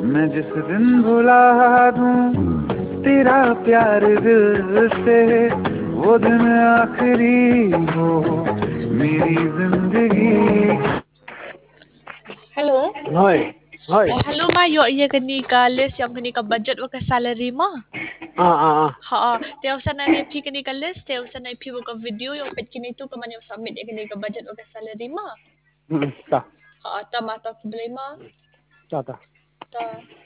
मैं जिस दिन भुला दूं तेरा प्यार दिल से, वो दिन आखिरी हो मेरी जिंदगी. Hello. Hoy, hoy. Oh, hello ma, yo iya kani ka list yang kani ka budget o ka salary mo. Ah. Ha, teo sa na ni kani ka list, teo sa na mo ka video yung pet kini to ka man yung submit ya kani ka budget o ka salary mo. Ta, Ha, tama ta problema. ta. Ta